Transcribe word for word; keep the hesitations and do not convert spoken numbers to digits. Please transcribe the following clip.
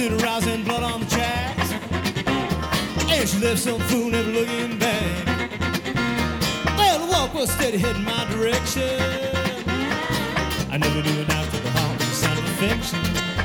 to the rising blood on the tracks. And she left some fool never looking back. Well, the walk was steady heading my direction. I never knew an after the heart was a sign of affection.